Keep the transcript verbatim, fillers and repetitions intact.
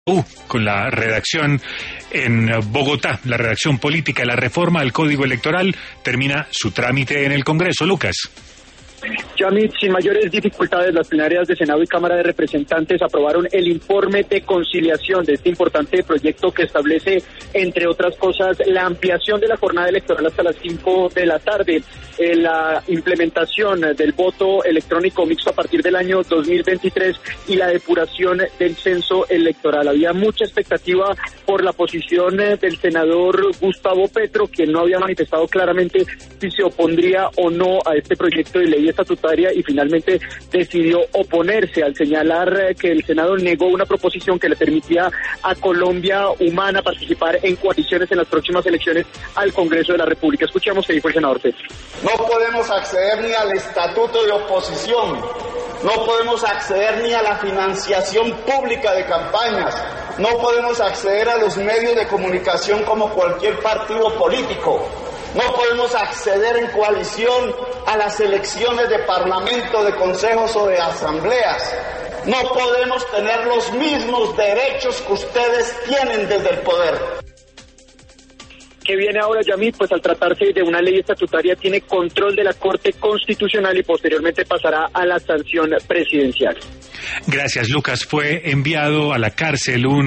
Uh, con la redacción en Bogotá, la redacción política. La reforma al Código Electoral termina su trámite en el Congreso. Lucas. Yamit, sin mayores dificultades, las plenarias de Senado y Cámara de Representantes aprobaron el informe de conciliación de este importante proyecto que establece, entre otras cosas, la ampliación de la jornada electoral hasta las cinco de la tarde, eh, la implementación del voto electrónico mixto a partir del año dos mil veintitrés y la depuración del censo electoral. Había mucha expectativa por la posición eh, del senador Gustavo Petro, quien no había manifestado claramente si se opondría o no a este proyecto de ley estatutaria, y finalmente decidió oponerse al señalar que el Senado negó una proposición que le permitía a Colombia Humana participar en coaliciones en las próximas elecciones al Congreso de la República. Escuchamos qué dijo el senador Petro. No podemos acceder ni al estatuto de oposición, no podemos acceder ni a la financiación pública de campañas, no podemos acceder a los medios de comunicación como cualquier partido político. No podemos acceder en coalición a las elecciones de parlamento, de consejos o de asambleas. No podemos tener los mismos derechos que ustedes tienen desde el poder. ¿Qué viene ahora, Yamit? Pues al tratarse de una ley estatutaria tiene control de la Corte Constitucional y posteriormente pasará a la sanción presidencial. Gracias, Lucas. Fue enviado a la cárcel un